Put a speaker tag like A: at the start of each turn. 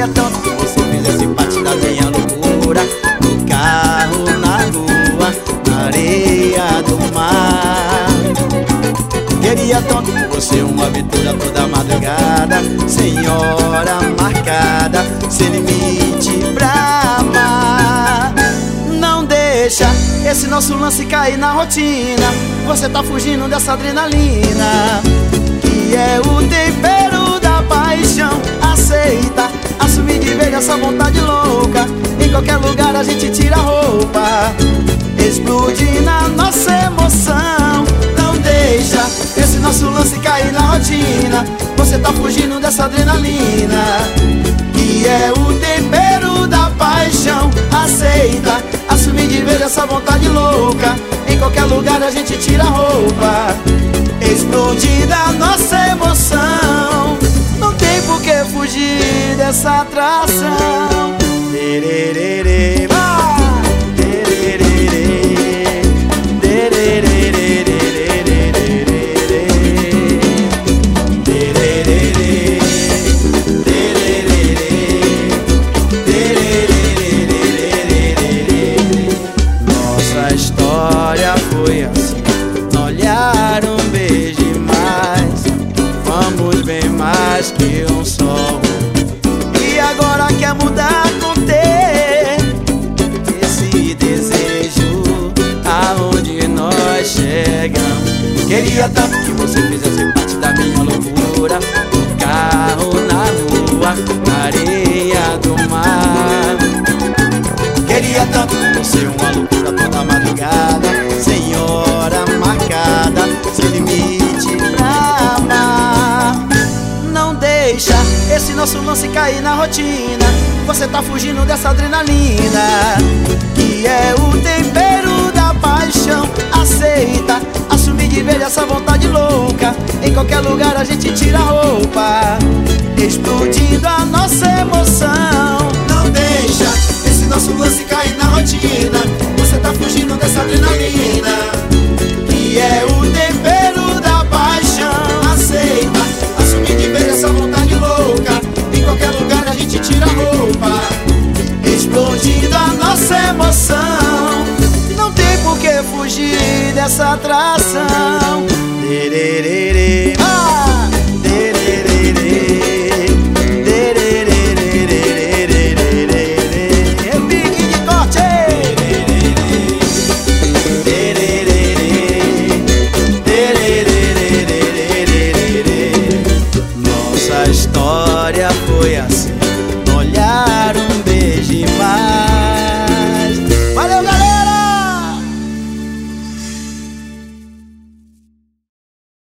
A: Queria tanto que você fizesse parte da minha loucura. No carro, na rua, na areia do mar. Queria tanto com você uma aventura toda madrugada, sem hora marcada, sem limite pra amar. Não deixa esse nosso lance cair na rotina. Você tá fugindo dessa adrenalina, que é o tempero da paixão. Aceita, assumir de vez essa vontade louca. Em qualquer lugar a gente tira a roupa, explode na nossa emoção. Não deixa esse nosso lance cair na rotina. Você tá fugindo dessa adrenalina, que é o tempero da paixão. Aceita, assumir de vez essa vontade louca. Em qualquer lugar a gente tira a roupa, explode na nossa emoção. Não tem por que fugir dessa atração. Lererê, nossa história foi assim, não olharam, um beijo mais. Vamos bem mais que um só. E agora quer mudar com ter esse desejo aonde nós chegamos. Queria tanto que você fizesse parte da minha loucura. No carro, na rua, na areia do mar. Queria tanto com você uma loucura toda madrugada, sem hora marcada, sem limite pra amar. Não deixa esse nosso lance cair na rotina. Você tá fugindo dessa adrenalina, que é o tempero da paixão. Aceita, assumir de vez essa vontade louca. Em qualquer lugar a gente tira a roupa, explodindo a nossa emoção. Não deixa esse nosso lance cair na rotina. Você tá fugindo dessa adrenalina, que é o tempero da paixão. Aceita, assumir de vez essa vontade louca. Em qualquer lugar a gente tira a roupa, explodindo a nossa emoção. Não tem por que fugir dessa atração. Lererê.